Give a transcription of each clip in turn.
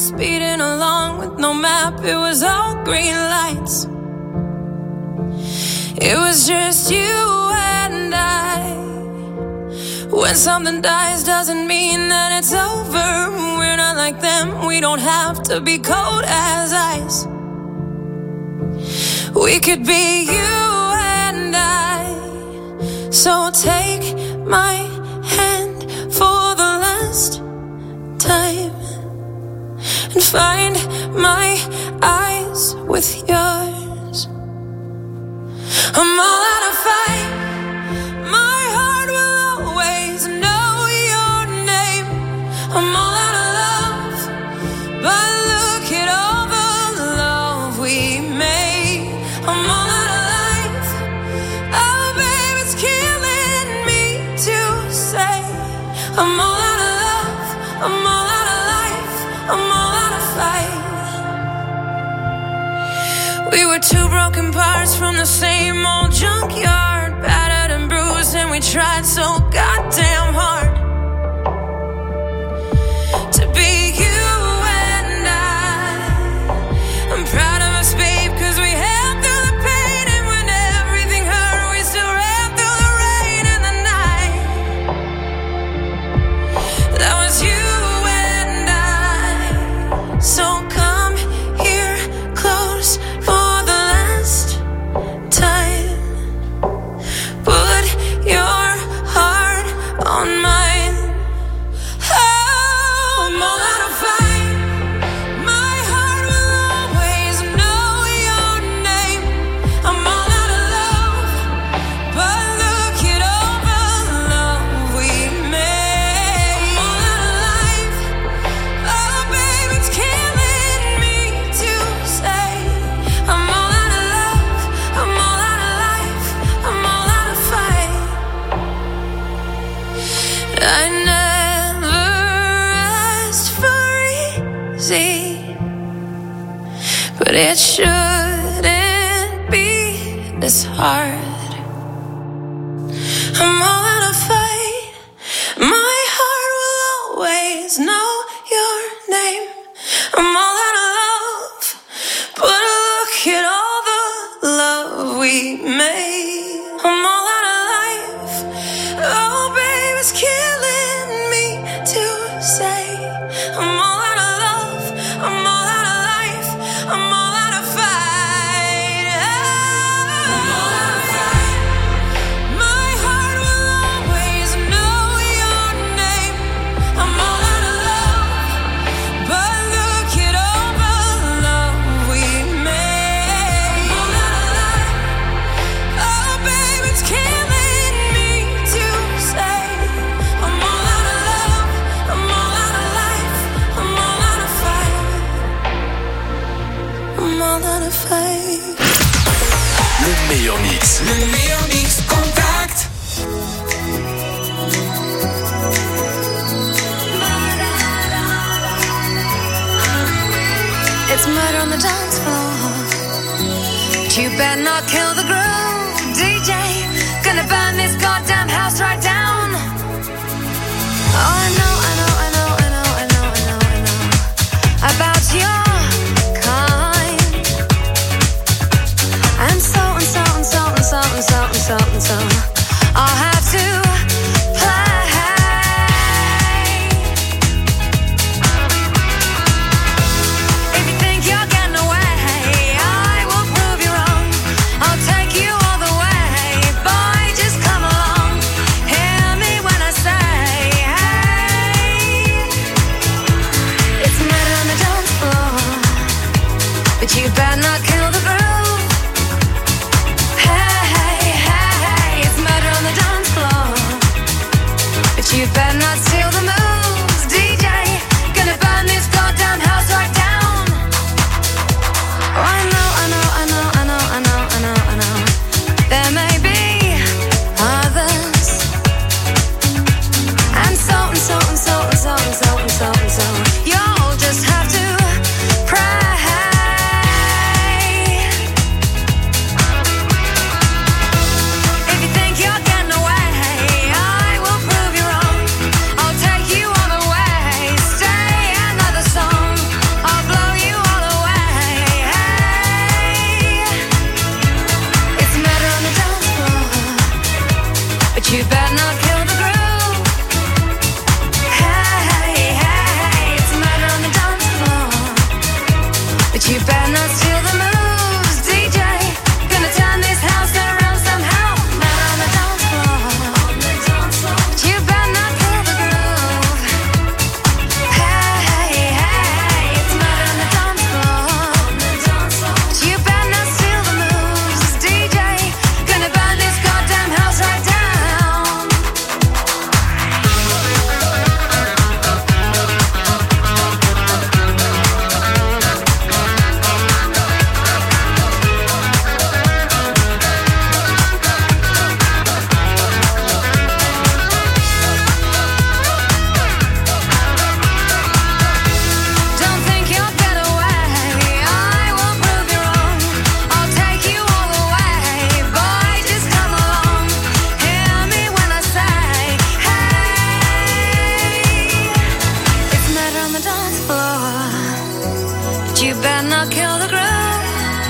speeding along with no map. It was all green lights. It was just you and I. When something dies doesn't mean that it's over. We're not like them, we don't have to be cold as ice. We could be you and I. So take my hand for the last time and find my eyes with yours. I'm all out of fight. My heart will always know your name. I'm all out of love, but look at all the love we made. I'm all out of life. Oh, babe, it's killing me to say. I'm all out of love. I'm all out of life. I'm all out of fight. We were two broken parts from the same old junkyard, battered and bruised, and we tried so goddamn hard to be you and I. I'm proud of us, babe, 'cause we held through the pain, and when everything hurt, we still ran through the rain and the night. That was you and I. So come here close for the last time. Put your heart on mine. Oh, I'm all out of fight. My heart will always know your name. I'm all out of love, but look at all the love we made. I'm all out of life. Oh, babe, it's killing me to say. I'm all out of love. I'm all out of life. I'm all out of fight. I never asked for easy, but it shouldn't be this hard. I'm all out of fight. My heart will always know your name. I'm all out of love, but look at all the love we made. I'm all out of life. Oh, babe, it's killing me to say. I'm all out of love. I'm all out of life. I'm all out of fight. I'm all out of fight. My heart will always know your name. I'm all out of love, but look at all the love we made. I'm all out of life. Oh, babe, it's killing me to say. I'm all out of love. I'm all out of life. I'm all out of fight. I'm all out of fight. Le meilleur mix. Le meilleur mix contact. It's murder on the dance floor, but you better not kill the groove, DJ. Gonna burn this goddamn house right down. Oh, I know, I know, I know, I know, I know, I know, I know about your kind. And so and so and so and so and so and so and so I'll have to play. If you think you're getting away, I will prove you wrong. I'll take you all the way. Boy, just come along. Hear me when I say, hey. It's murder on the dance floor, but you better not kill the groove. Hey, hey, hey, hey. It's murder on the dance floor, but you better not steal the moves, DJ. Gonna burn this goddamn house right down. Oh, I know, I know, I know, I know, I know, I know, I know. There may be others, and so and so and so and so and so and so and so. You'll just have to pray. If you think you're getting away, I will prove you wrong. I'll take you better not steal the moves, DJ. Gonna turn this house around somehow. Matter on the dance floor. But you better not kill the groove. Hey, hey, it's matter on the dance floor. But you better not steal the moves, DJ. Gonna burn this goddamn house right down. Don't think you'll get away. I will prove you wrong. I'll take you all the way. Boy, just come along. Hear me when I say, hey. It's murder on the dance floor. But you better not kill the groove.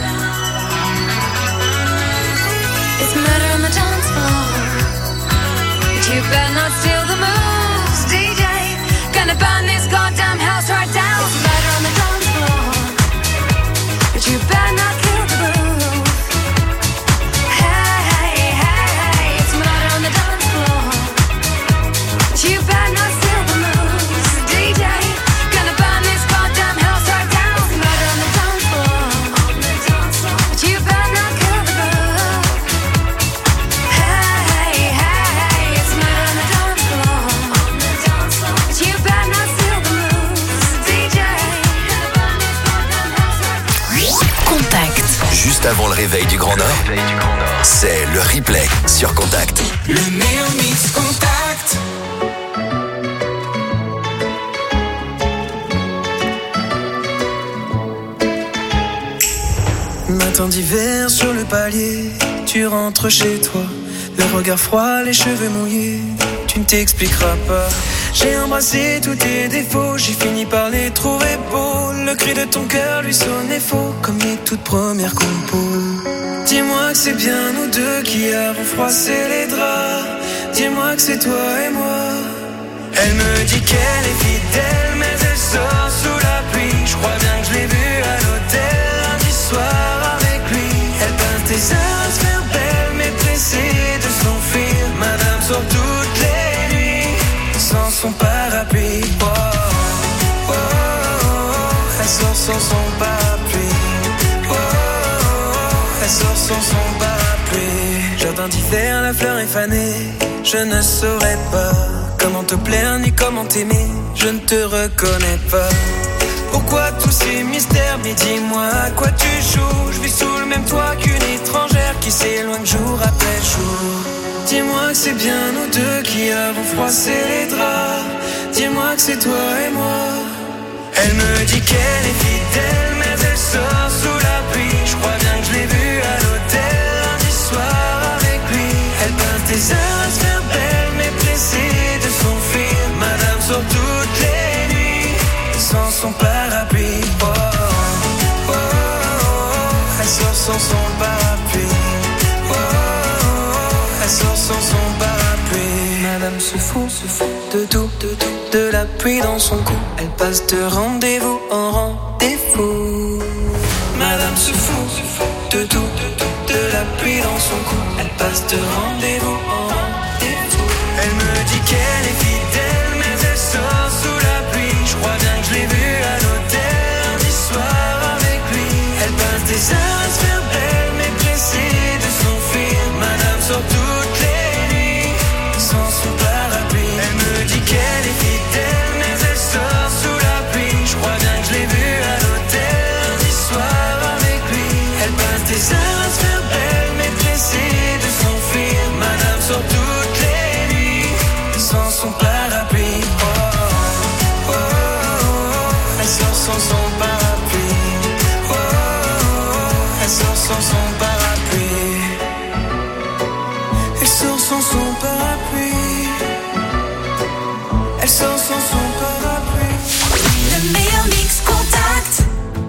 It's murder on the dance floor. But you better not steal the moves, DJ. Gonna burn this goddamn house right down. It's murder on the dance floor. But you better not kill the groove. Hey, hey, hey, it's murder on the dance floor. But you better not steal the moves, DJ. Gonna burn this goddamn house right down. It's murder on the dance floor. But you better not kill the groove. Hey, hey, it's murder on the dance floor. But you better not steal the moves, DJ. Gonna burn this goddamn house right down. Contact. Juste avant le réveil du Grand Nord, c'est le replay sur Contact. Le meilleur mix Contact. Matin d'hiver sur le palier, tu rentres chez toi, le regard froid, les cheveux mouillés, tu ne t'expliqueras pas. J'ai embrassé tous tes défauts, j'ai fini par les trouver beaux. Le cri de ton cœur lui sonnait faux, comme les toutes premières compos. Dis-moi que c'est bien nous deux qui avons froissé les draps. Dis-moi que c'est toi et moi. Elle me dit qu'elle est fidèle, mais elle sort sous la pluie. Je crois bien que je l'ai vue à l'hôtel lundi soir avec lui. Elle peint tes heures à se faire belle, mais pressée de s'enfuir. Madame sort toutes les nuits sans son parapluie. Oh, oh, oh, oh, elle sort sans son parapluie. Oh, oh, oh, elle sort sans son parapluie. Jardin d'hiver, la fleur est fanée. Je ne saurais pas comment te plaire ni comment t'aimer. Je ne te reconnais pas. Pourquoi tous ces mystères? Mais dis-moi à quoi tu joues. Je vis sous le même toit qu'une étrangère qui s'éloigne jour après jour. Dis-moi que c'est bien nous deux qui avons froissé les draps. Dis-moi que c'est toi et moi. Elle me dit qu'elle est fidèle, mais elle sort sous la pluie. Je crois bien que je l'ai vue à l'hôtel lundi soir avec lui. Elle peint tes heures à se faire belle, mais pressée de s'enfuir. Madame sort toutes les nuits sans son parapluie. Oh, oh, oh, oh, elle sort sans son parapluie. Oh, oh, oh, elle sort sans son parapluie. Madame se fout de tout, de la pluie dans son cou. Elle passe de rendez-vous en rendez-vous. Madame se fout de tout, de la pluie dans son cou. Elle passe de rendez-vous en rendez-vous. Elle me dit qu'elle est fidèle, mais elle sort sous la pluie. Je crois bien que je l'ai vue à l'hôtel lundi soir avec lui. Elle passe des heures à se faire belle, mais pressée de s'enfuir. Madame sort toutes les nuits sans son parapluie. Elle me dit qu'elle est fidèle, mais elle sort sous la pluie. Je crois bien que je l'ai vue à l'hôtel lundi soir avec lui. Elle passe des heures à se faire belle, mais pressée de s'enfuir. Madame sort toutes les nuits sans son parapluie. Oh, oh, oh, oh, elle sort sans son parapluie. Oh, oh, oh, elle sort sans son parapluie. Elle sort sans son parapluie. Elle sort sans son parapluie. Le meilleur mix Contact.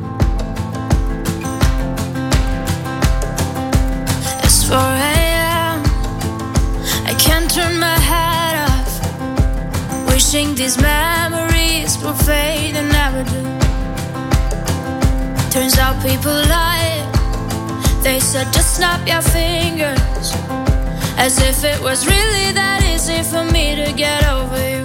It's 4 a.m. I can't turn my head off. Wishing these memories will fade and never do. Turns out how people lie. They said just snap your fingers, as if it was really that easy for me to get over you.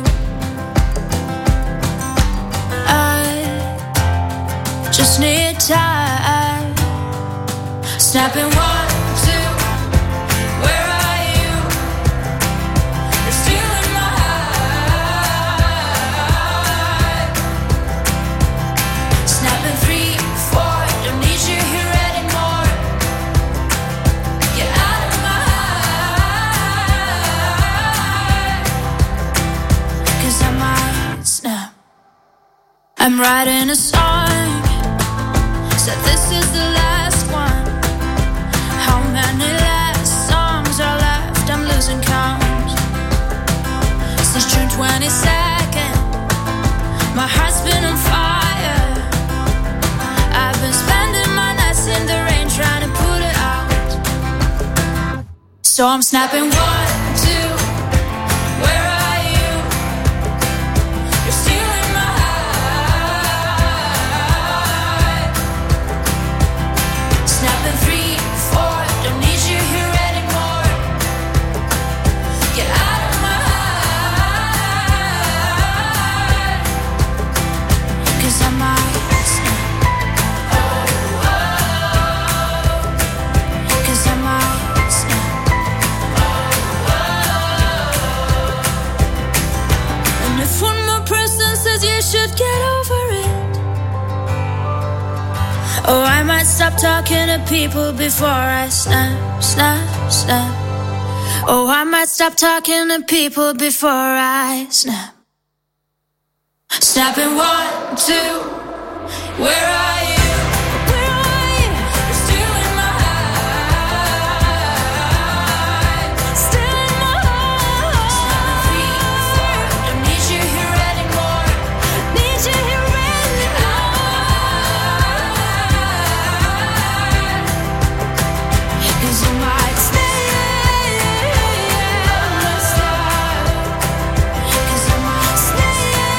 I just need time. Snapping 1, 2, where are you? You're stealing my heart. Snapping 3, 4, don't need you here anymore. Get out of my heart, 'cause I might snap. I'm writing a song, said this is the last one. How many last songs are left? I'm losing count. Since June 22nd, my heart's been on fire. I've been spending my nights in the rain trying to put it out. So I'm snapping 1, 2, where are you? You're stealing my heart. Snapping 3, 4, don't need you here anymore. Get out of my heart, 'cause I might snap. 'Cause I might snap. And if one more person says you should get over it, oh, I might stop talking to people before I snap, snap, snap. Oh, I might stop talking to people before I snap. Snapping 1, 2, where are you? Where are you? You're stealing my heart. Stealing my heart. Snapping 3, 4, don't need you here anymore. Need you here anymore. 'Cause you might stay. 'Cause I might stay.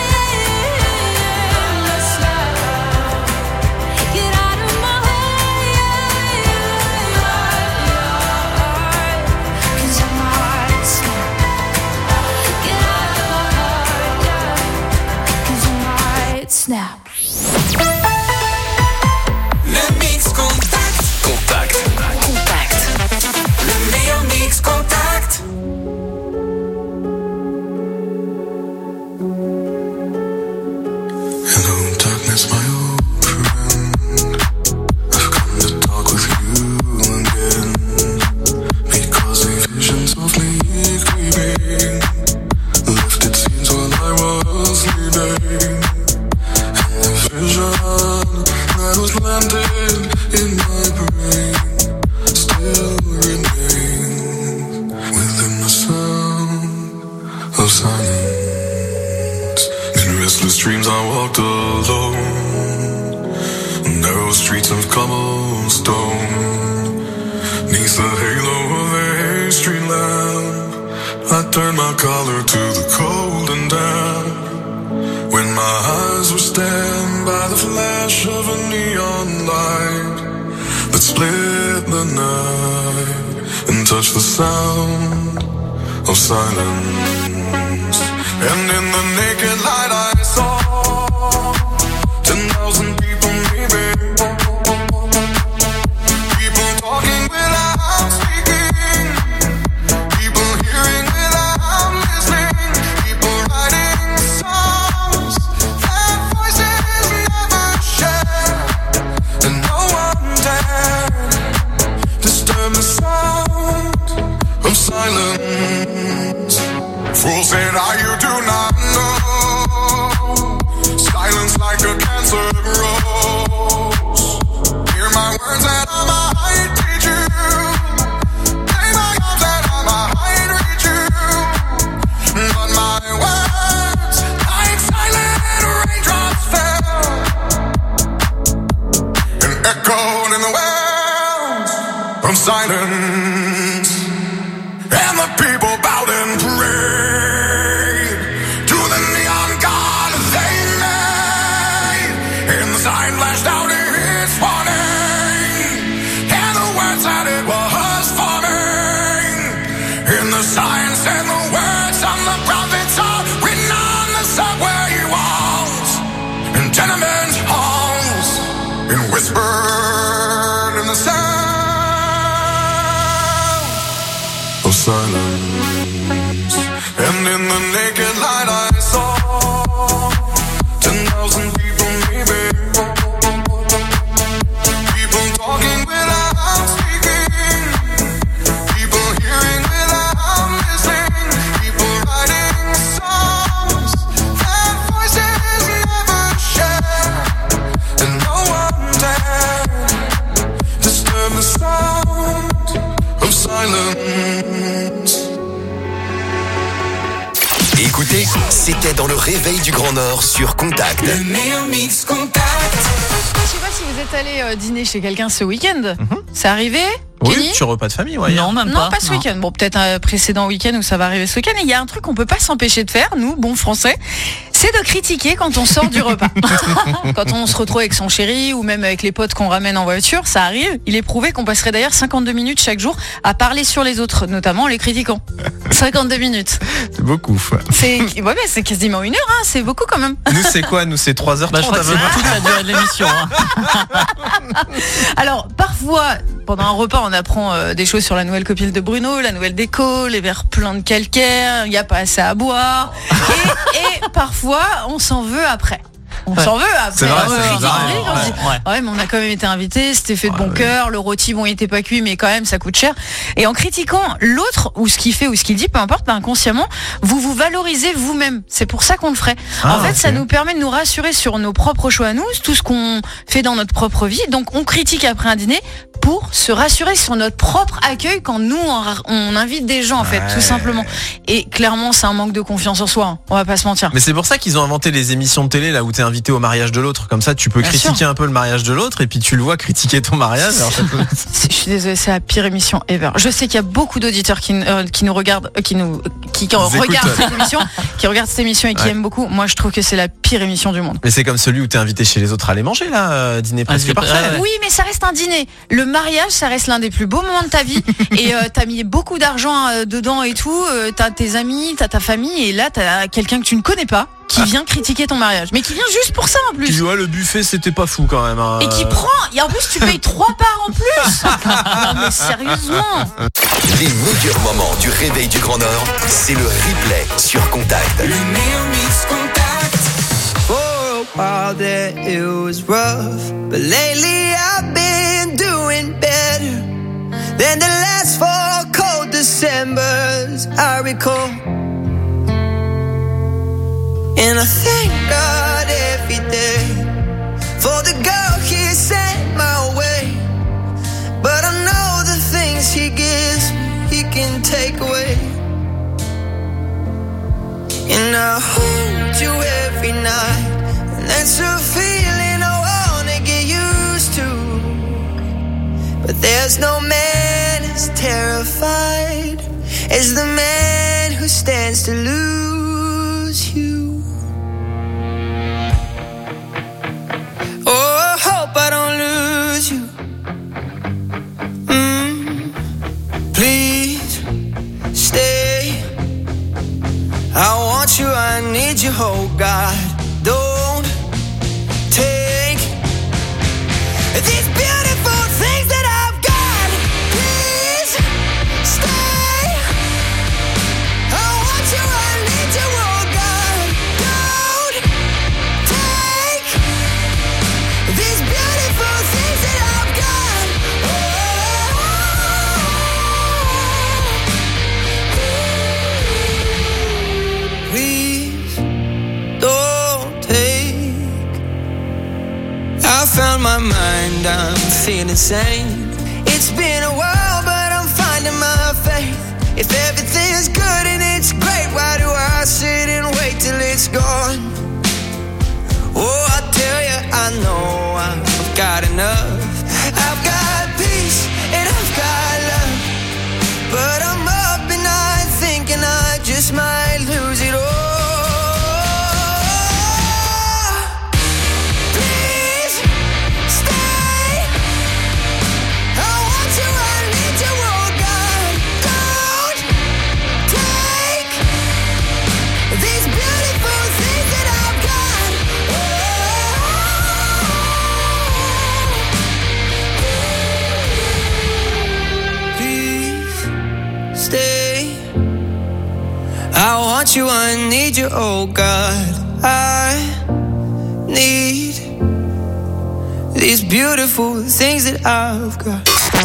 Get out of my heart. 'Cause I might snap. Get out of my heart. 'Cause I might snap. Le Mix Contact. Contact. Le meilleur Mix Contact. Hello, darkness, my old friend. I've come to talk with you again, because a vision softly creeping left its scenes while I was sleeping, and the vision that was landed in my brain still remains within the sound of silence. In restless dreams I walked alone, narrow streets of cobblestone, neath the halo of a street lamp. I turned my collar to the cold and damp, when my eyes were stabbed by the flash of a neon light that split the night and touched the sound of silence. And in the naked light I saw 10,000 people maybe, people talking without speaking, people hearing without listening, people writing songs that voices never share, and no one dared disturb the sound of silence. Fools said, you do not know. Silence like a cancer grows. Hear my words that I might teach you. Lay my arms that I might reach you. But my words, like silent raindrops, fell and echoed in the wells of silence. And the people bowed and prayed to the neon god they made. And the sign flashed out its warning. and whispered in the sound of silence. And in the naked light I saw 10,000 people maybe. People talking without speaking. People hearing without listening. People writing songs that voices never share. And no one dared disturb the sound of silence. Écoutez, c'était dans le réveil du Grand Nord sur Contact. Le meilleur mix Contact. Je sais pas si vous êtes allé dîner chez quelqu'un ce week-end. C'est arrivé, Kenny? Oui, sur repas de famille, ouais. Non, même Non, pas. pas ce week-end. Bon, peut-être un précédent week-end où ça va arriver ce week-end. Et il y a un truc qu'on peut pas s'empêcher de faire, nous, bons Français, c'est de critiquer quand on sort du repas. Quand on se retrouve avec son chéri ou même avec les potes qu'on ramène en voiture, ça arrive. Il est prouvé qu'on passerait d'ailleurs 52 minutes chaque jour à parler sur les autres, notamment en les critiquant. 52 minutes. C'est beaucoup. C'est ouais, mais c'est quasiment une heure, hein. C'est beaucoup quand même. Nous, c'est quoi? Nous, c'est 3h30. Bah, je crois que c'est toute la durée de l'émission. Hein. Alors, parfois, pendant un repas, on apprend des choses sur la nouvelle copine de Bruno, la nouvelle déco, les verres pleins de calcaire, il n'y a pas assez à boire. Et parfois, on s'en veut après. On s'en veut après. C'est vrai, On c'est se bizarre, dit, on se dit, ouais, mais on a quand même été invités, c'était fait de bon cœur, le rôti, bon, il était pas cuit, mais quand même, ça coûte cher. Et en critiquant l'autre, ou ce qu'il fait, ou ce qu'il dit, peu importe, inconsciemment, vous vous valorisez vous-même. C'est pour ça qu'on le ferait. En fait, ça nous permet de nous rassurer sur nos propres choix à nous, tout ce qu'on fait dans notre propre vie. Donc, on critique après un dîner pour se rassurer sur notre propre accueil quand nous, on invite des gens, en fait, tout simplement. Et clairement, c'est un manque de confiance en soi, hein. On va pas se mentir. Mais c'est pour ça qu'ils ont inventé les émissions de télé là où t'es invité au mariage de l'autre. Comme ça, tu peux critiquer un peu le mariage de l'autre et puis tu le vois critiquer ton mariage. Alors, Je suis désolée, c'est la pire émission ever. Je sais qu'il y a beaucoup d'auditeurs qui nous regardent, qui regardent cette émission, qui regardent cette émission et qui aiment beaucoup. Moi, je trouve que c'est la pire émission du monde. Mais c'est comme celui où t'es invité chez les autres à aller manger là, dîner presque parfait. Oui, mais ça reste un dîner. Le mariage, ça reste l'un des plus beaux moments de ta vie. Et t'as mis beaucoup d'argent dedans et tout. T'as tes amis, t'as ta famille, et là t'as quelqu'un que tu ne connais pas qui vient critiquer ton mariage, mais qui vient juste pour ça en plus. Puis ouais, le buffet c'était pas fou quand même. Hein. Et qui prend, et en plus tu payes 3 parts en plus. Non mais sérieusement. Les meilleurs moments du réveil du Grand Nord, c'est le replay sur Contact. Le meilleur mix Contact. For a while there it was rough, but lately I've been doing better than the last 4 cold Decembers I recall. And I thank God every day for the girl He sent my way. But I know the things He gives me, He can take away. And I hold you every night, and that's a feeling I wanna get used to. But there's no man as terrified as the man who stands to lose you. Oh, I hope I don't lose you. Please stay. I want you, I need you, oh God. Don't take these beautiful things that I've got. Please stay. I want you, I need you, oh God. Don't take these beautiful things that I've got. Please don't take. I found my mind, I'm feeling sane. It's been a while, but I'm finding my faith. If everything's good and it's great, why do I sit and wait till it's gone? Oh, I tell you, I know I've got enough. I've got peace and I've got love, but I'm up and I'm thinking I just might lose it all. Please stay. I want you, I need you, oh God. Don't take these beautiful things that I've got. you, I need you, oh God. I need these beautiful things that I've got.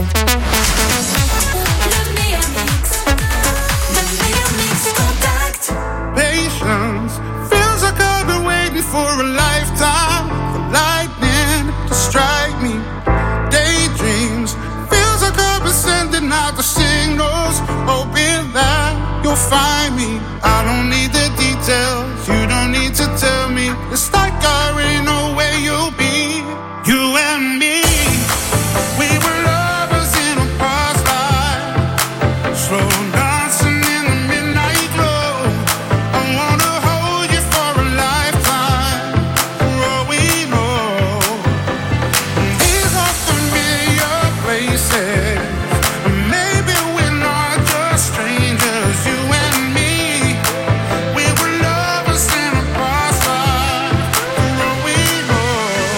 Patience feels like I've been waiting for a lifetime for lightning to strike me. Daydreams feels like I've been sending out the signals, hoping that you'll find me. I don't need the details, you don't need to tell me. It's like I already know where you'll be. You and me, we were lovers in a past life, slow dancing in the midnight glow. I wanna hold you for a lifetime, for all we know. These are familiar places, maybe we're not just strangers. You and me, we were lovers in a past life, for all we know.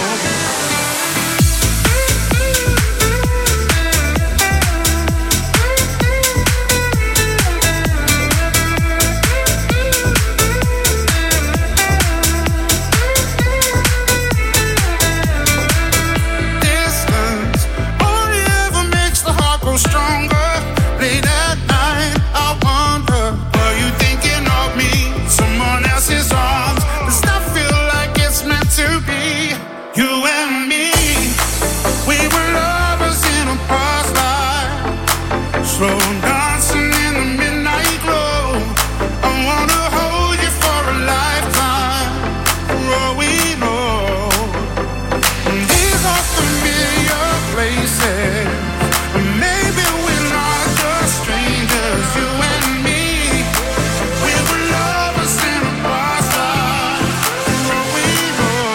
Distance only ever makes the heart grow stronger. Late at night, I wonder, are you thinking of me? Someone else's arms, does that feel like it's meant to be? You and me, we were lovers in a past life, slow dancing in the midnight glow. I wanna hold you for a lifetime, for all we know. These are familiar places, maybe we're not just strangers. You and me, we were lovers in a past life, for all we know.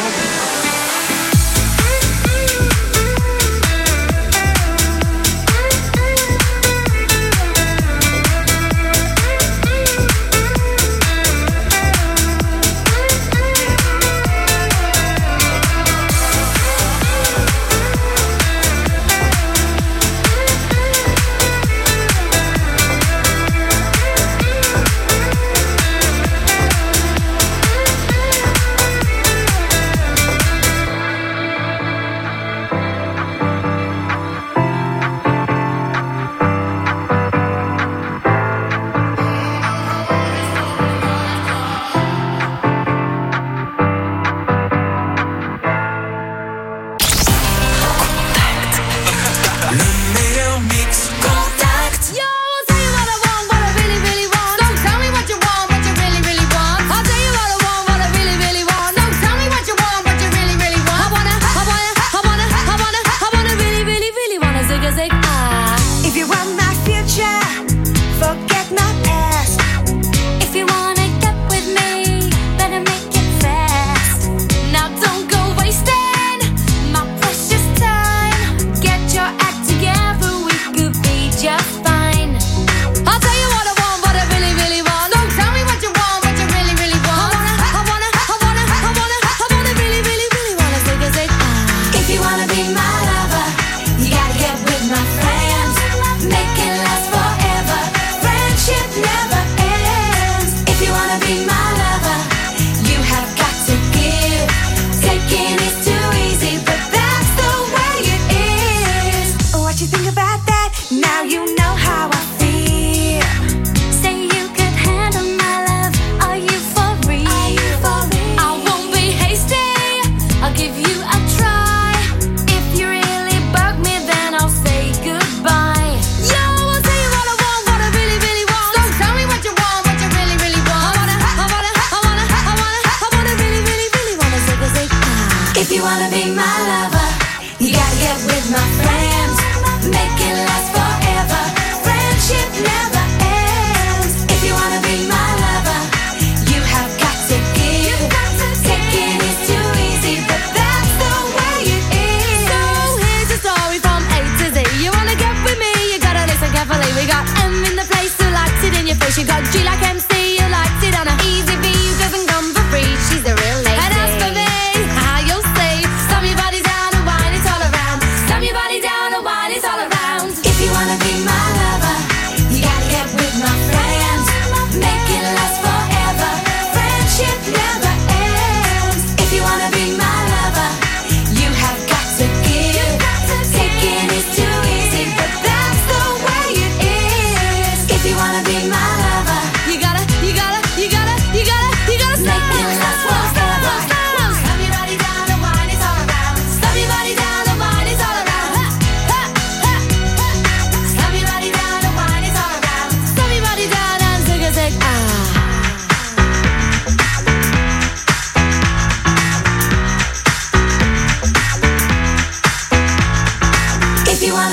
She got G like MC, you liked it on a easy V, doesn't come for free. She's a real lady. And as for me, how you'll see, slam your body down and wine it all around. Slam your body down and wine it all around. If you wanna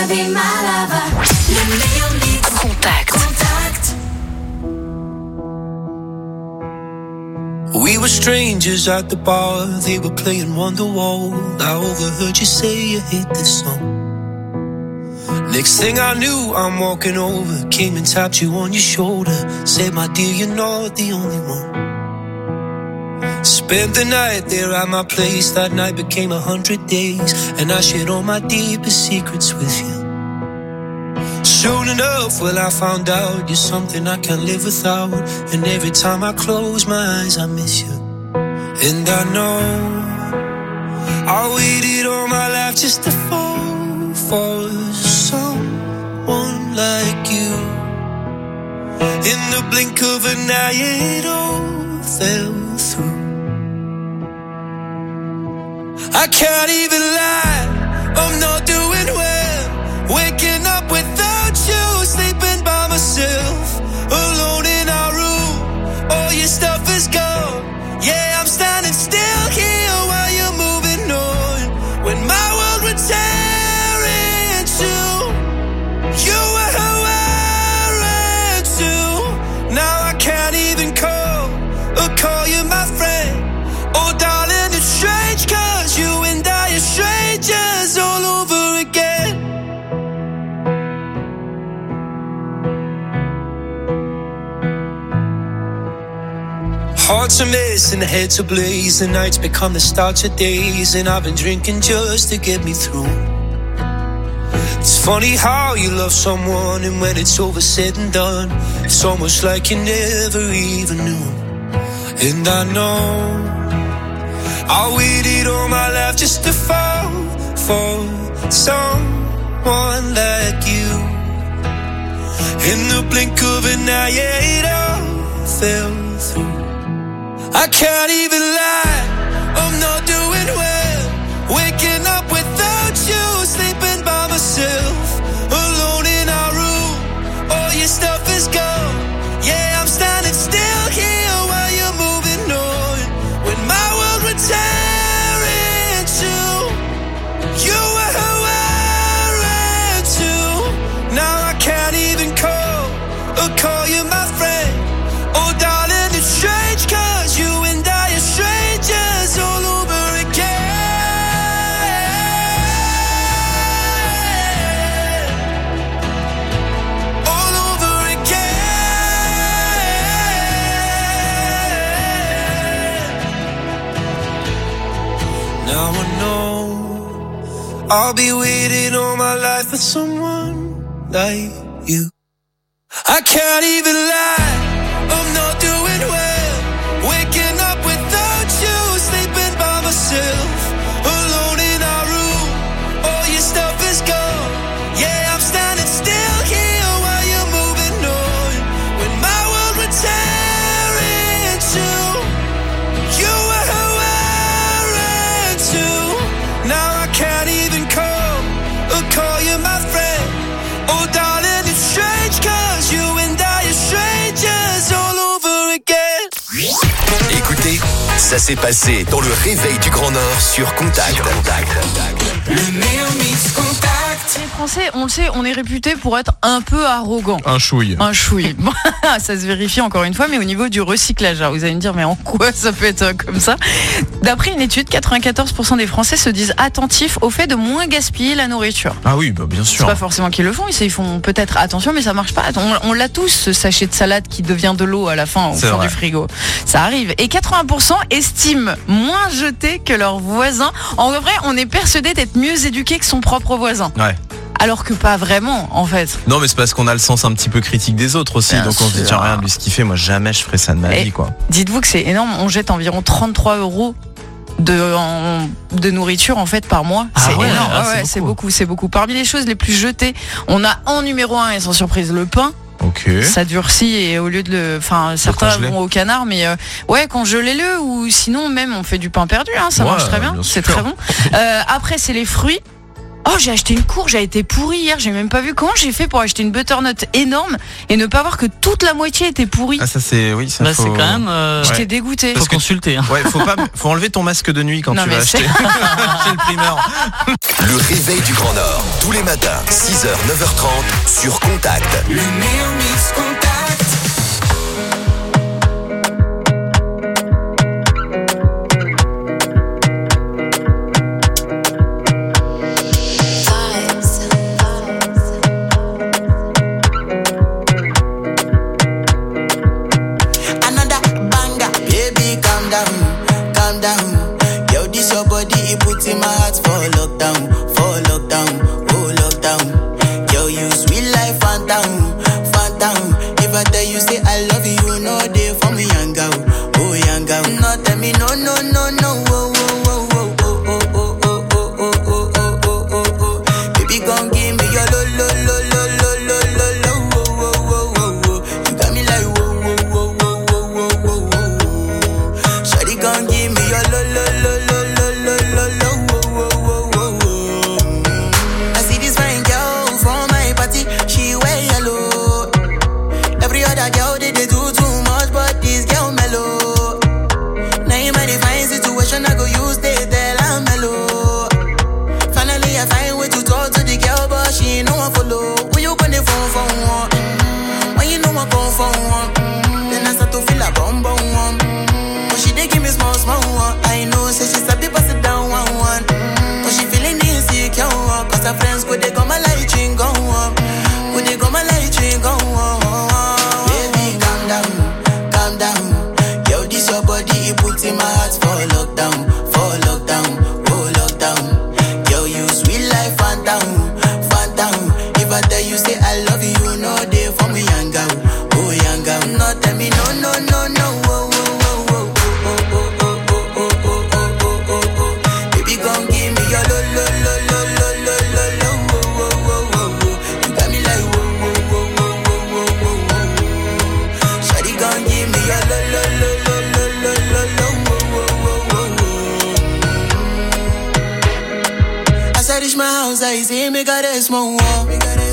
wanna be my lover. Le meilleur mix. Contact. We were strangers at the bar, they were playing Wonderwall. I overheard you say you hate this song. Next thing I knew, I'm walking over, came and tapped you on your shoulder, said, my dear, you're not the only one. Spent the night there at my place, that night became 100 days, and I shared all my deepest secrets with you. Soon enough, well, I found out you're something I can't live without, and every time I close my eyes, I miss you. And I know I waited all my life just to fall for someone like you. In the blink of an eye, it all fell through. I can't even lie, I'm not doing well. Waking up without you, sleeping by myself, alone in our room. All your stuff is gone. Yeah, I'm standing still here while you're moving on. When my world would tear into, you were who I ran to. Now I can't even call you my friend. Oh darling, it's strange, 'cause you and I are strangers all over again. Hearts are missing, heads ablaze, the nights become the start of days, and I've been drinking just to get me through. It's funny how you love someone, and when it's over said and done, it's almost like you never even knew. And I know I waited all my life just to fall for someone like you. In the blink of an eye, yeah, it all fell through. I can't even lie, I'm not doing well. Waking up without you, sleeping by myself, alone in our room. All your stuff is gone. Yeah, I'm standing still here while you're moving on. When my world would tear into, you were who I ran to. Now I can't even call you my friend. Oh darling, it's strange, 'cause you and I are strangers all over again. All over again. Now I know I'll be waiting all my life for someone like you. I can't even lie, I'm not doing well. Waking up without you, sleeping by myself, alone in our room. All your stuff is gone. Yeah, I'm standing still here while you're moving on. When my world would tear into, you were who I ran to. Now I can't even call you my friend. Oh darling, it's strange, 'cause you and I are strangers all over again. Écoutez, ça s'est passé dans le réveil du Grand Nord sur Contact. Le meilleur mix Contact. Les Français, on le sait, on est réputé pour être un peu arrogant. Un chouille. Un chouille. Bon, ça se vérifie encore une fois, mais au niveau du recyclage, alors vous allez me dire, mais en quoi ça peut être comme ça? D'après une étude, 94% des Français se disent attentifs au fait de moins gaspiller la nourriture. Ah oui, bah bien sûr. C'est pas forcément qu'ils le font, ils font peut-être attention, mais ça marche pas. On l'a tous, ce sachet de salade qui devient de l'eau à la fin au fond du frigo. Ça arrive. Et 80% estiment moins jeter que leurs voisins. En vrai, on est persuadé d'être mieux éduqué que son propre voisin. Ouais. Alors que pas vraiment, en fait. Non, mais c'est parce qu'on a le sens un petit peu critique des autres aussi. Bien donc on se dit, sûr. tiens, regarde lui ce qu'il fait, moi jamais je ferais ça de ma vie, quoi. Dites-vous que c'est énorme, on jette environ 33 € de nourriture en fait par mois. Ah c'est ouais, énorme. ah, Ouais, c'est beaucoup. Parmi les choses les plus jetées, on a en numéro 1 et sans surprise le pain. Ok. Ça durcit et au lieu de le, enfin certains vont au canard, mais ouais, congelez-le ou sinon même on fait du pain perdu, hein, ça marche très bien, c'est très bon. Après c'est les fruits. Oh, j'ai acheté une courge, elle a été pourrie hier, j'ai même pas vu comment j'ai fait pour acheter une butternut énorme et ne pas voir que toute la moitié était pourrie. Ah ça c'est oui ça. Là faut... c'est quand même. J'étais dégoûtée. Faut consulter. Hein. Ouais, faut enlever ton masque de nuit quand Non, tu vas acheter chez le primeur. Le réveil du Grand Nord, tous les matins, 6h, 9h30 sur Contact. Le meilleur mix Contact. In my heart for lockdown, oh lockdown. Yo, you sweet life, phantom, phantom. If I tell you say I love you, no day for me, young girl, oh young girl. No tell me no, no, no, no, oh, oh, oh, oh, oh, oh, oh, oh, oh, oh, oh, oh, oh, oh. Baby, gon' give me your lo, lo, lo, lo, lo, lo, lo, lo, oh, oh, oh, oh, oh. You got me like whoa, whoa, whoa, whoa, whoa, whoa, whoa, whoa. Shawty gon' give me your lo, lo, lo, lo, lo, lo, lo, lo. Girl, they do too much, but this girl mellow. Now in my divine situation, I go use they tell I'm mellow. Finally, I find way to talk to the girl, but she ain't no one follow. When you gonna phone for one? When you know I come for one? Then I start to feel a bum bum one. But she dey give me small small one. I know, say she's a bit pass it down one. But she feeling insecure, cause her friends go they come my light ring go on. Go they come my light ring go on. Calm down, yo, this your body, it puts in my heart for lockdown, oh lockdown. Yo, you sweet life, phantom, phantom. If I tell you say I love you, no day for me, young girl, oh young girl. No tell me no, no, no, no, oh, oh, oh, oh, oh, oh, oh, oh, oh, oh, oh, oh, oh, oh. Baby, gon' give me your lo, lo, lo, lo, lo, lo, lo, lo, oh, oh, oh, oh, oh. You got me like whoa, whoa, whoa, whoa, whoa, whoa, whoa. Shawty gon' give me your lo, lo, lo, lo, lo, lo, lo, lo, oh, oh, oh, oh. As I reach my house, I see me got a small wall.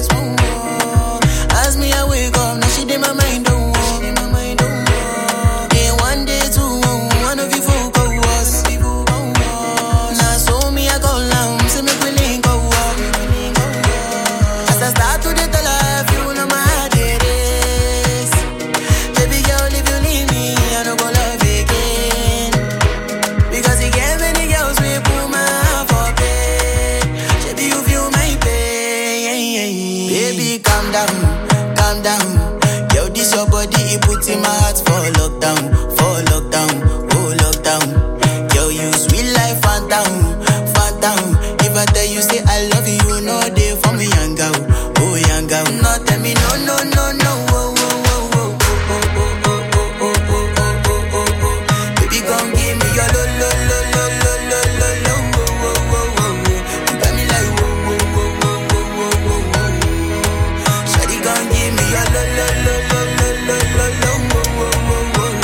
As me I wake up, now she did my mind don't walk. Day one, day two, one of you folk go was. Now so me I go down, see me willing go walk. As I start to the tell her, you know my heart it is. Baby girl, if you leave me, I don't go love again. Because you get many girls we put my heart for bed. Baby, you feel my pain. Baby, calm down. Yo, this your body, it puts in my heart for lockdown, oh lockdown. Yo, you sweet life, phantom, phantom. If I tell you say I love you, no day for me, young girl, oh young girl. No tell me no, no, no, no, oh, oh, oh, oh, oh, oh, oh, oh, oh, oh, oh, oh. Baby, gon' give me your lo, lo, lo, lo, lo, lo, lo, lo, oh, oh, oh, oh. You got me like whoa, whoa, whoa, whoa, whoa, whoa, whoa. Shawty gon' give me your lo, lo, lo, lo, lo, lo, lo, lo, oh, oh, oh, oh.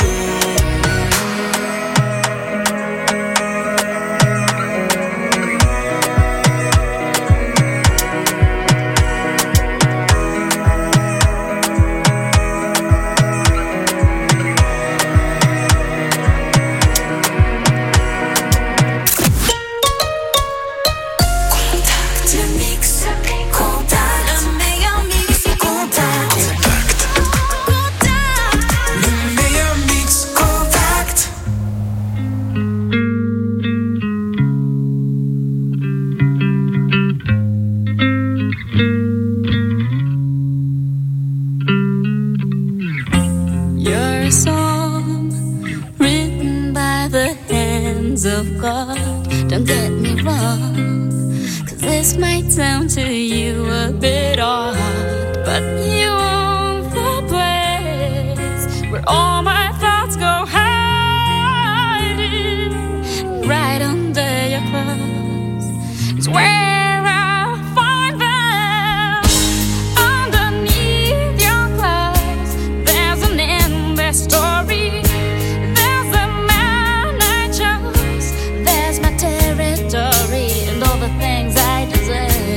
You're a song written by the hands of God. Don't get me wrong, 'cause this might sound to you a bit odd, but you own the place where all my thoughts go hiding. Right under your clothes is where I find them. Underneath your clothes, there's an endless story. There's a man I chose. There's my territory and all the things I deserve.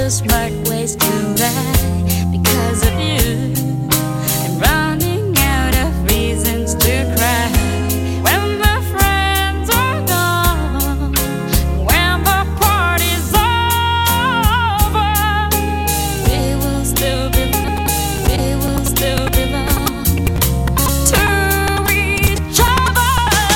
the smart ways to ride because of you. And running out of reasons to cry. When the friends are gone, when the party's over, we will still belong to each other.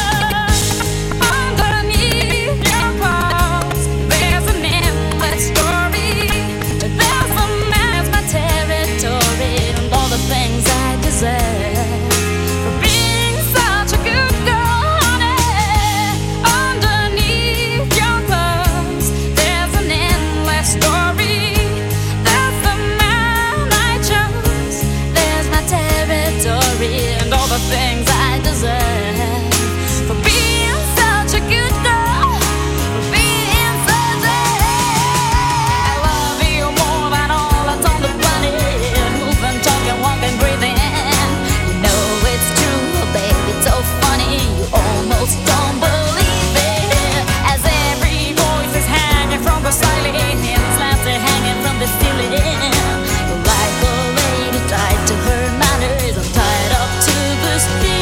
Underneath your clothes, there's an endless story. There's a man's my territory and all the things I deserve for being such a good girl, honey. Underneath your clothes, there's an endless story. There's the man I chose. There's my territory and all the things I deserve for being such a good girl. For being such a I love you more than all that's on the planet. Moving, talking, walking, breathing. You know it's true, baby. It's so funny. You almost don't believe it. As every voice is hanging from the ceiling, and slants are hanging from the ceiling. You're like a lady tied to her manners. I'm tied up to the steel.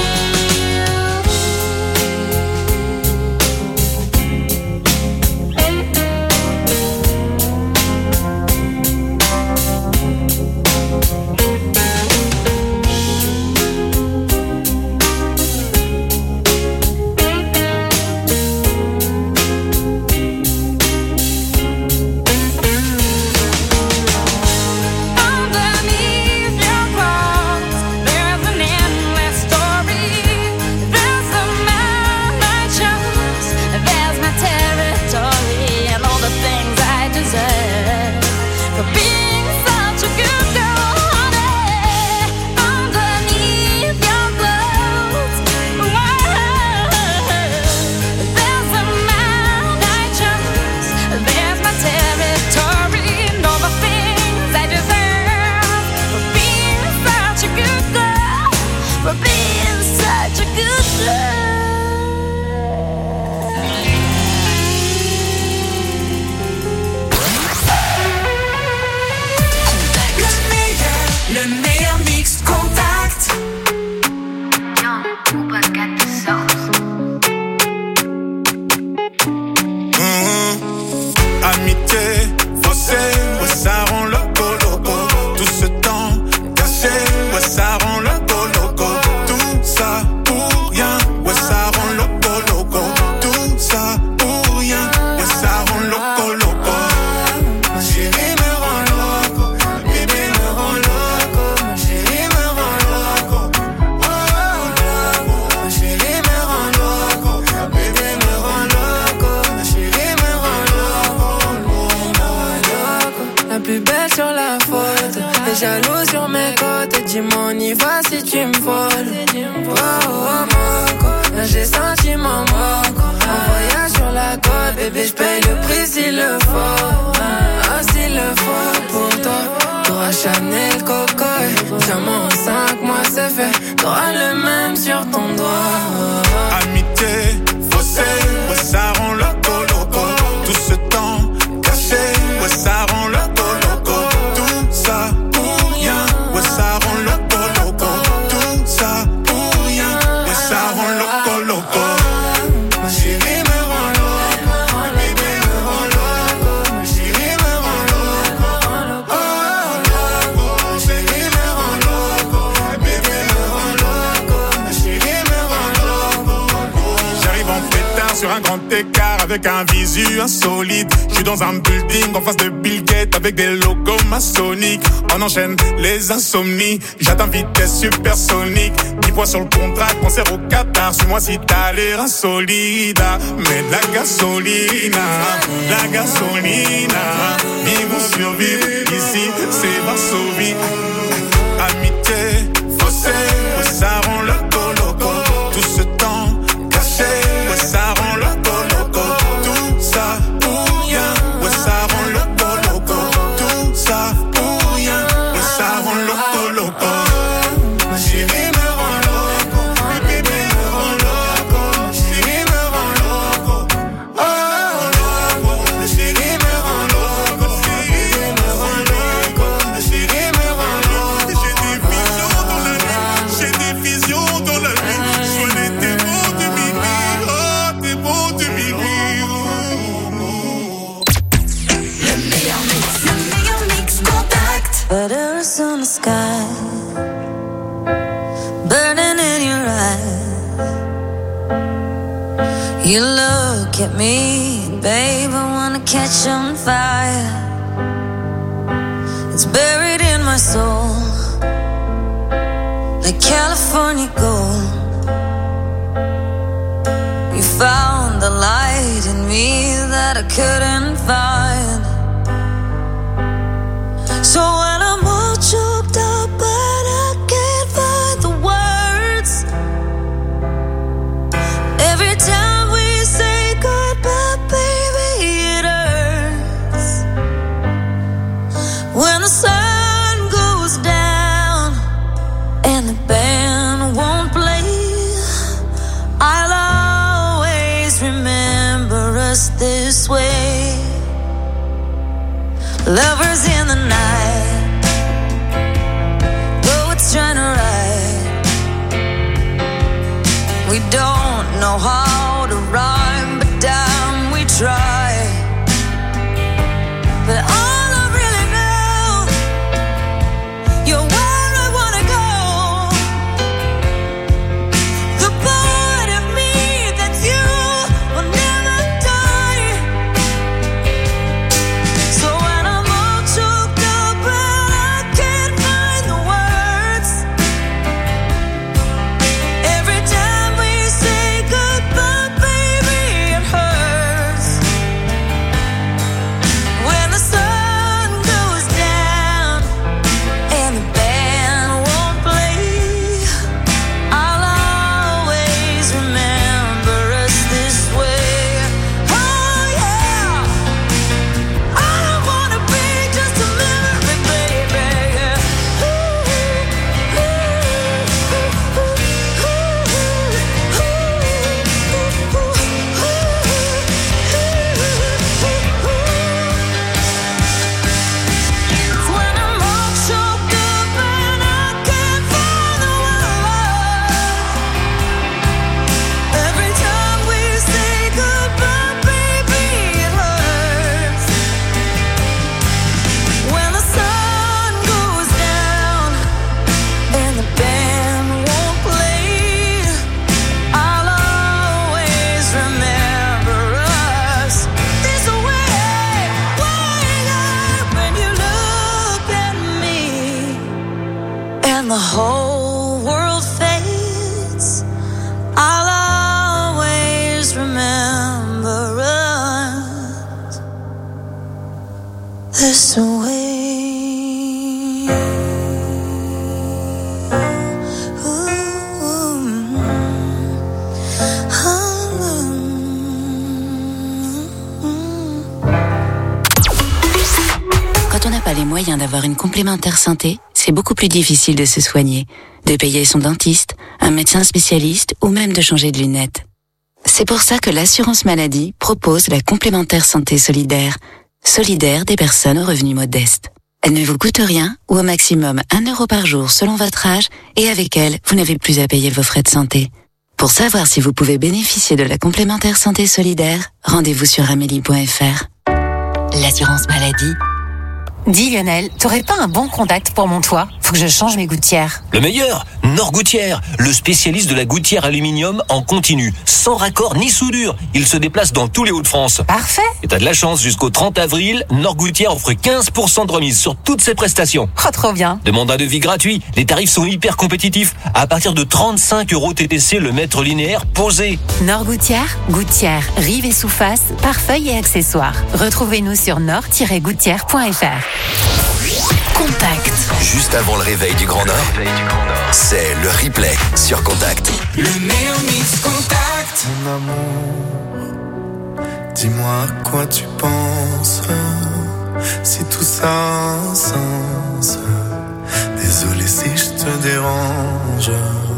Underneath your clothes, there's an endless story. There's the man I chose. There's my territory and all the things I deserve for being such a good girl, honey. Underneath your clothes, there's the man I chose. There's my territory and all the things I deserve for being such a good girl. For being such a good girl. Le meilleur mix contact. Amitié, faussée, ouais, ça rend loco, loco. Tout ce temps caché, ouais, ça rend loco, loco. Tout ça pour rien, ouais, ça rend loco, loco. Tout ça pour rien, ouais, ça rend loco, loco. Ma chérie me rend loco, ma bébé me rend loco. Ma chérie me rend loco, oh, loco. Ma chérie me rend loco, ma bébé me rend loco. Ma chérie me rend loco. La plus belle sur la photo, les jaloux sur mes côtes. Dis-moi on y va si tu me voles. Oh, oh, moco, là j'ai senti mon moco. Un voyage sur la côte, bébé j'paye le prix s'il le faut. Ah s'il le faut pour toi. T'auras Chanel, Coco, diamant en 5 mois c'est fait. T'auras le même sur ton doigt. Amitié, faussée, ouais, ça rend loco, loco. Tout ce temps caché, ouais, ça rend loco, loco. Tout ça pour rien, ouais, ça rend loco, loco. Tout ça pour rien, ouais, ça rend loco, loco. Ma chérie me rend loco, ma bébé me rend loco. Ma chérie me rend loco, oh, loco. Ma chérie me rend loco, ma bébé me rend loco. Ma chérie me rend loco. J'arrive en pétard sur un grand écart avec un visu insolite. J'suis dans un building en face de Bill Gates avec des logos maçonniques. On enchaîne les insomnies, j'atteins vitesse supersonique. 10 points sur le contrat, concert au Qatar. Suis-moi si t'as l'air insolide. Mais de la gasolina, la gasolina. Vivre ou survivre, ici c'est Varsovie. Amitié, faussée, ouais, ça rend loco, loco. Tout ce temps caché, ouais, ça rend loco, loco. Tout ça pour rien, ouais, ça rend loco, loco. Tout ça pour rien, ouais, ça rend loco, loco. Ma chérie me rend loco, ma bébé me rend loco. Ma chérie me rend loco, oh, loco. Ma chérie me rend loco, ma bébé me You look at me, babe, I wanna catch on fire. It's buried in my soul, like California gold. You found the light in me that I couldn't find. So when I'm all choked up but I can't find the words, every time we say goodbye, baby, it hurts. When the sun goes down and the band won't play, I'll always remember us this way. Lovers in the night, though it's trying to ride. We don't know how to rhyme, but damn, we try. But all I really know, you're where I wanna go. The part of me that you will never die. So when I'm all choked up and I can't find the words, every time we say goodbye, baby, it hurts. When the sun goes down and the band won't play, I'll always remember us this way. Oh yeah, I don't wanna be just a memory, baby. When I'm all choked up and I can't find the words, every time we say goodbye, baby, it hurts. When the sun goes down and the band won't play, I'll always remember us this way. Wake up when you look at me and the whole world fades, I'll always remember us this way. Quand on n'a pas les moyens d'avoir une complémentaire santé, c'est beaucoup plus difficile de se soigner, de payer son dentiste, un médecin spécialiste ou même de changer de lunettes. C'est pour ça que l'assurance maladie propose la complémentaire santé solidaire, solidaire des personnes aux revenus modestes. Elle ne vous coûte rien ou au maximum 1 euro par jour selon votre âge et avec elle, vous n'avez plus à payer vos frais de santé. Pour savoir si vous pouvez bénéficier de la complémentaire santé solidaire, rendez-vous sur amélie.fr. L'assurance maladie. Dis Lionel, t'aurais pas un bon contact pour mon toit? Faut que je change mes gouttières. Le meilleur, Norgouttières, le spécialiste de la gouttière aluminium en continu, sans raccord ni soudure. Il se déplace dans tous les Hauts-de-France. Parfait. Et t'as de la chance, jusqu'au 30 avril, Norgouttières offre 15% de remise sur toutes ses prestations. Oh, trop bien. Demande un devis gratuit. Les tarifs sont hyper compétitifs. À partir de 35 € TTC le mètre linéaire posé. Norgouttières, gouttières, rives et sous-faces, pare-feuilles et accessoires. Retrouvez-nous sur nord-gouttières.fr. Contact. Juste avant le réveil du Grand Nord, c'est le replay sur Contact. Le meilleur mix Contact. Mon amour, dis-moi à quoi tu penses, si tout ça a un sens. Désolé si je te dérange.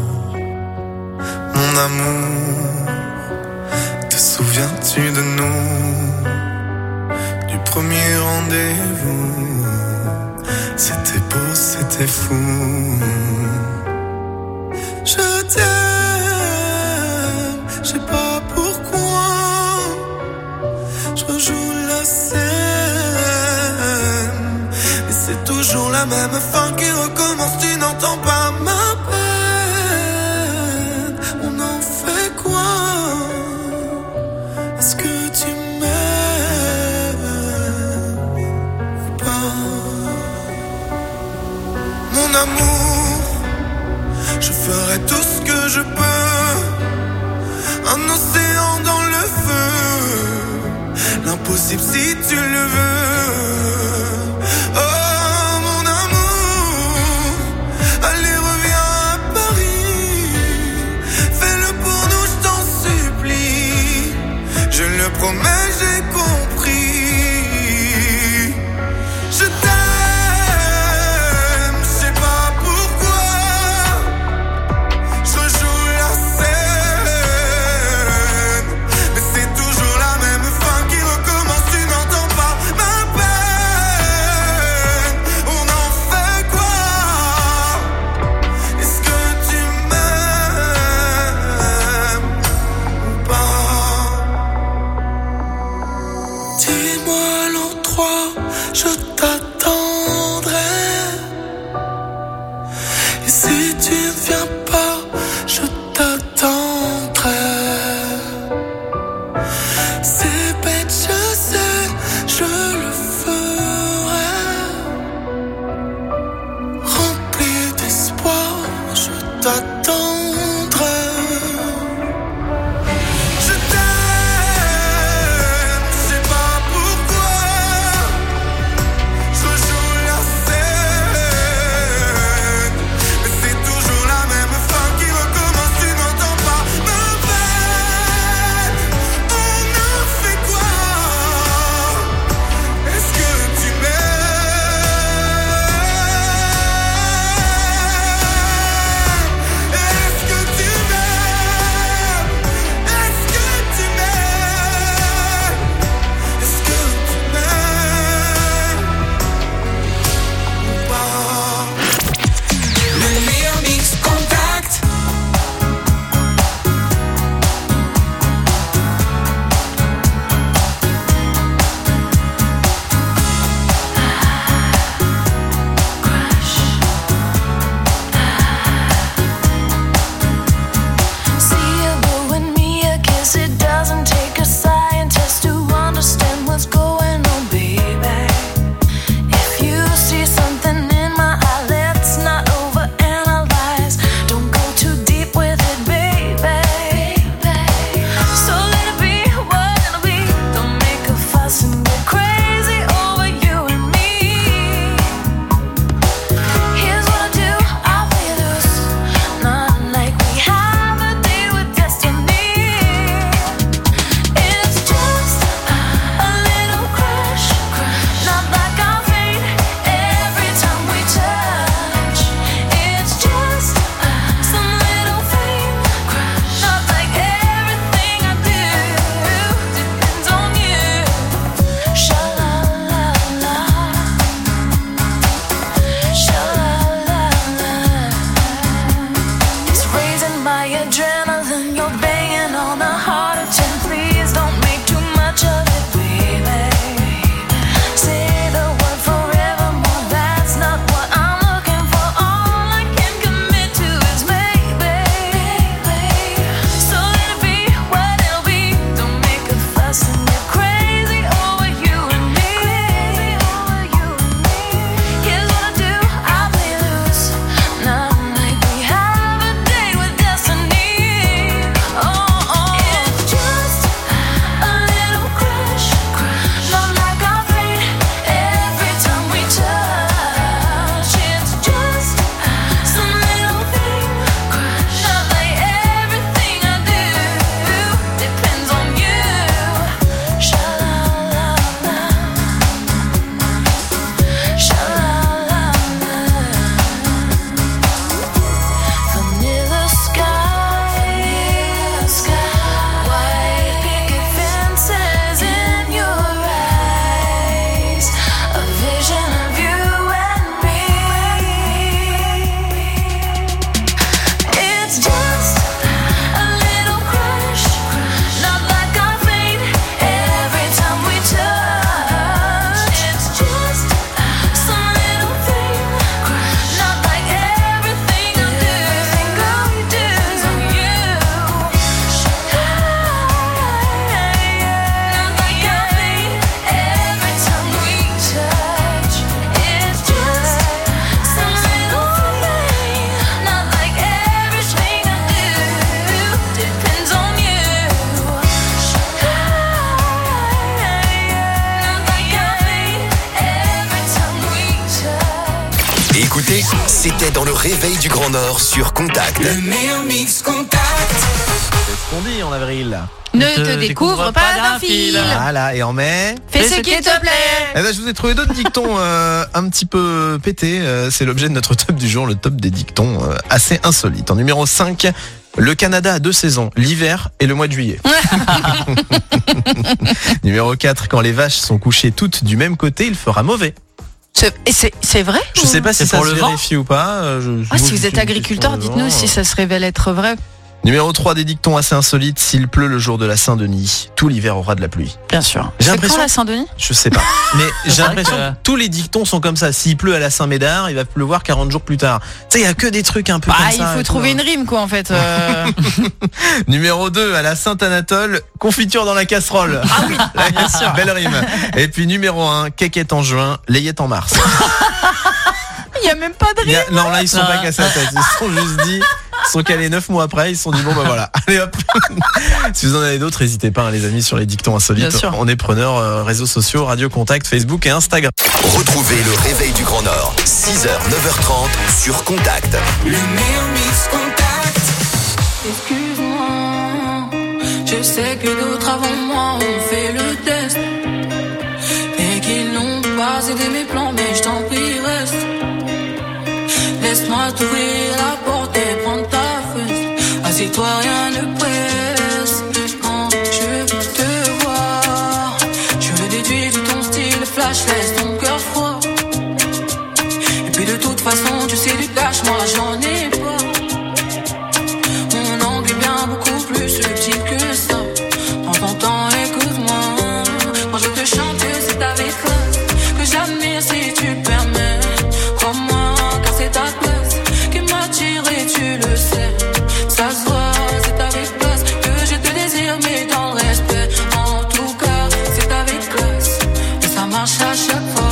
Mon amour, te souviens-tu de nous, du premier rendez-vous? C'était beau, c'était fou. Je t'aime, je sais pas pourquoi. Je rejoue la scène, mais c'est toujours la même fin qui recommence. Tu n'entends pas ma peine. On en fait quoi? Mon amour, je ferai tout ce que je peux. Un océan dans le feu, l'impossible si tu le veux. Oh mon amour, allez reviens à Paris. Fais-le pour nous, je t'en supplie. Je le promets, j'ai compris. Je t'aime, je sais pas pourquoi. Je joue la scène, mais c'est toujours la même fin qui recommence. Tu n'entends pas ma peine. Et écoutez, c'était dans le réveil du Grand Nord sur Contact. Le meilleur mix Contact. C'est ce qu'on dit en avril. Ne te découvre pas d'un fil. Voilà, et en mai... Fais ce qu'il te plaît. Eh ben, je vous ai trouvé d'autres dictons un petit peu pétés. C'est l'objet de notre top du jour, le top des dictons assez insolites. En numéro 5, le Canada a 2 saisons, l'hiver et le mois de juillet. Numéro 4, quand les vaches sont couchées toutes du même côté, il fera mauvais. C'est vrai? Je sais pas si ça pour se le vent vérifie ou pas. Si vous êtes agriculteur, dites-nous si ça se révèle être vrai. Numéro 3 des dictons assez insolites, s'il pleut le jour de la Saint-Denis, tout l'hiver aura de la pluie. Bien sûr. J'ai C'est l'impression- quand la Saint-Denis? Je sais pas. Mais j'ai vrai l'impression que- que tous les dictons sont comme ça. S'il pleut à la Saint-Médard, il va pleuvoir 40 jours plus tard. Tu sais, il y a que des trucs un peu comme ça. Il faut et trouver tout, une rime, quoi, en fait. Numéro 2, à la Saint-Anatole, confiture dans la casserole. Ah oui, bien sûr. Belle rime. Et puis numéro 1, quéquette en juin, layette en mars. Il y a même pas de rime. Non, là, ils sont pas cassés la tête. Ils se sont juste dit, ils sont calés 9 mois après, ils se sont dit, bon, bah voilà. Allez hop. Si vous en avez d'autres, n'hésitez pas, hein, les amis, sur les dictons insolites. Bien sûr. On est preneurs, réseaux sociaux, Radio Contact, Facebook et Instagram. Retrouvez le réveil du Grand Nord, 6h, 9h30 sur Contact. Le meilleur mix Contact. Excuse-moi, je sais que d'autres avant moi ont fait le test et qu'ils n'ont pas aidé mes plans, mais je t'en prie reste. Laisse-moi t'ouvrir la porte et prendre ta fesse. Assieds-toi, rien ne presse. Quand je veux te voir, je le déduis de ton style flash, laisse ton cœur froid. Et puis de toute façon, tu sais du cash, moi j'en ai pas. Mon angle est bien beaucoup plus subtil que ça. Prends ton temps, écoute-moi. Quand je te chante, c'est avec classe que j'admire si tu permets. Crois-moi, car c'est ta place qui m'attire et tu le sais. Ça se voit, c'est avec classe que je te désire, mais dans le respect. En tout cas, c'est avec classe et ça marche à chaque fois.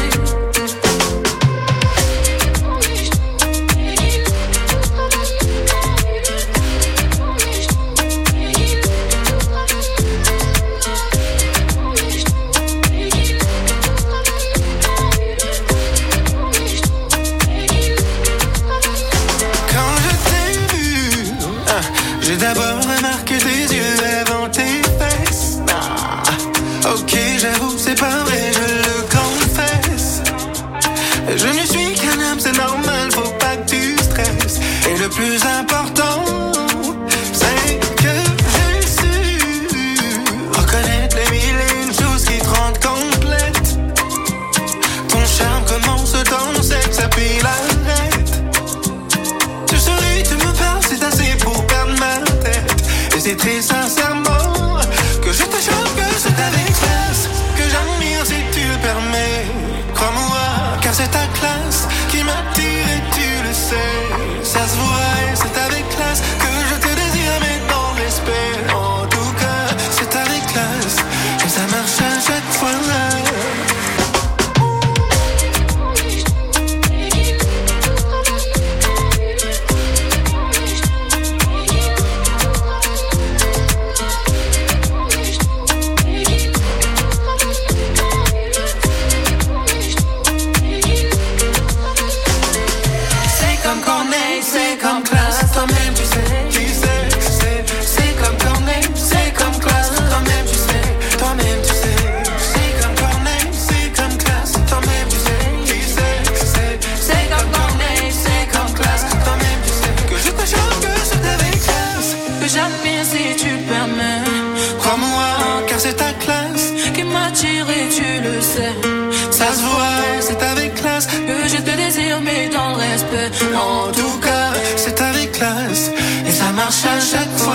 Quand je t'ai vu, j'ai d'abord remarqué tes yeux avant tes fesses. Ok, j'avoue, c'est pas vrai, je le confesse. Je ne suis qu'un homme, c'est normal, faut pas que tu stresses. Et le plus important, c'est que j'ai su reconnaître les mille et une choses qui te rendent complète. Ton charme commence dans sexe, puis l'arrête. Tu souris, tu me parles, c'est assez pour perdre ma tête. Et c'est très sincèrement que je te chante, que c'est avec classe que j'admire si tu le permets. Crois-moi, car c'est ta classe qui m'attire et tu le sais. Ça se voit et c'est avec classe que je te désire, mais dans le respect. En tout cas, c'est avec classe et ça marche à chaque fois. C'est comme Corneille, c'est comme classe, toi-même tu sais. C'est comme Corneille, c'est comme classe, toi-même tu sais. Toi-même tu sais, c'est comme Corneille, c'est comme classe. Toi-même tu sais, C'est comme Corneille, c'est comme classe, toi-même tu sais que je te chante, que c'est avec classe. que j'admire si tu le permets. Crois-moi, car c'est ta classe Qui m'attire et tu le sais. Ça se voit, c'est avec classe Que je te désire, mais dans le respect. En tout cas, c'est avec classe et ça marche à chaque fois.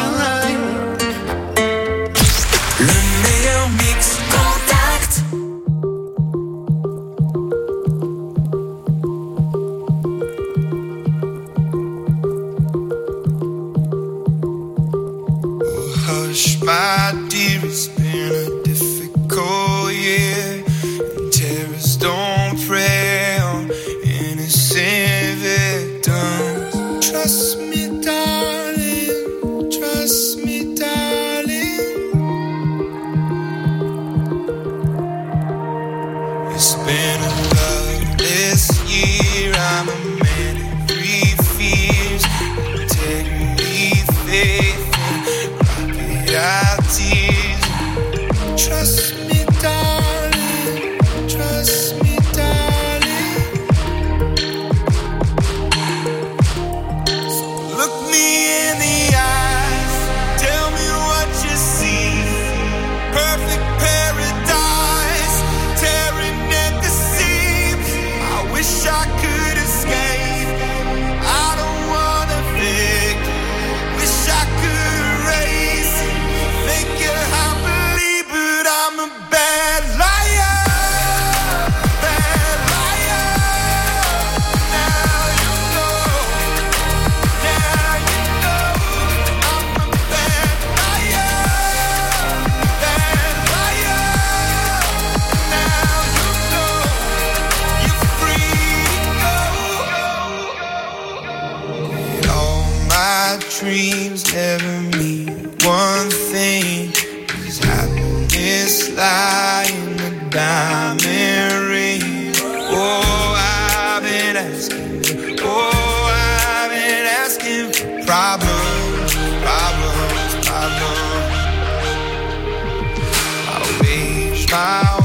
Le meilleur mix Contact. Hush, my dear, it's been a difficult year. And terrorists don't prey on innocent victims. Trust me, darling. Trust me, darling. It's been a loveless year. Wish I could escape. I don't wanna think. Wish I could erase it. Make you happily, but I'm a bad liar. Bad liar. Now you know. Now you know. I'm a bad liar. Bad liar. Now you know. You're free to go. All my dreams never mean one thing. Is happiness lie in the diamond ring? Oh, I've been asking. Oh, I've been asking for problems, problems, problems. I wage my